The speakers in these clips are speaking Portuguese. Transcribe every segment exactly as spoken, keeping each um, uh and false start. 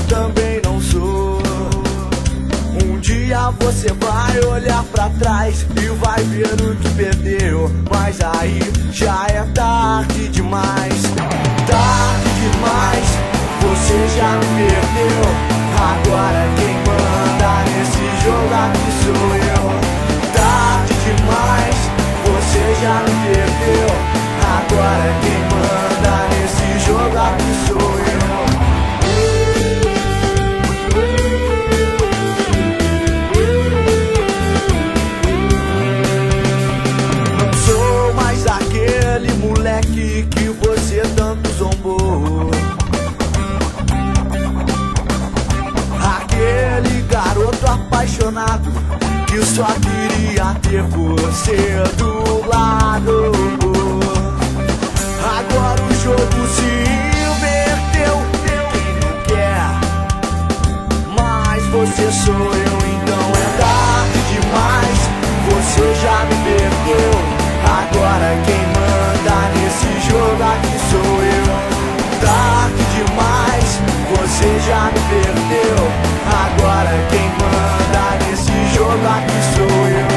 também não sou. Um dia você vai olhar pra trás e vai ver o que perdeu, mas aí já é tarde demais. Tarde demais, você já me perdeu. Agora quem manda nesse jogo aqui sou eu. Tarde demais, você já me perdeu. Agora quem manda nesse jogo aqui sou eu. Não sou mais aquele moleque que você tanto zombou, aquele garoto apaixonado que só queria ter você do lado. Agora o jogo se inverteu, quem não quer, mas você sou eu, então é tarde demais, você já me perdeu. Agora quem manda nesse jogo aqui sou eu. Tarde demais, você já me perdeu. Agora quem manda nesse jogo aqui sou eu.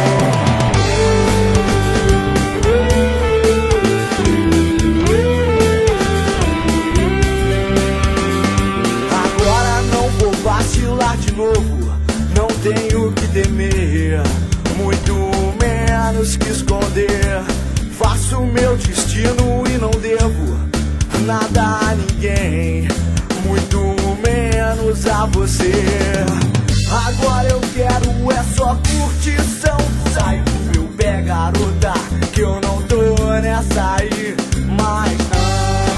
Agora não vou vacilar de novo, não tenho que temer, muito menos que esconder. Faço meu destino e não devo nada a ninguém, muito menos a você. Agora eu quero é só curtição. Sai do meu pé, garota, que eu não tô nessa aí mais não.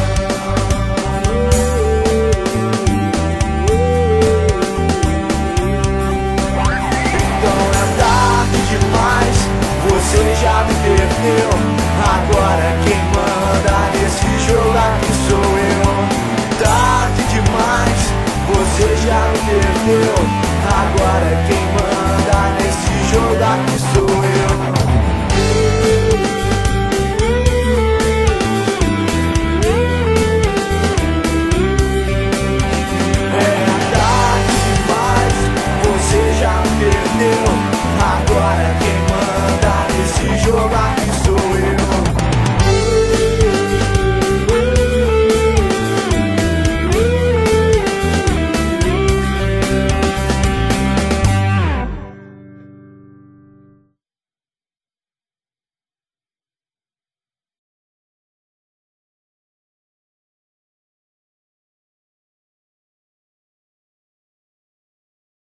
Então é tarde demais, você já me perdeu. Agora quem manda nesse jogo aqui sou eu. Tarde demais, você já me perdeu. Agora quem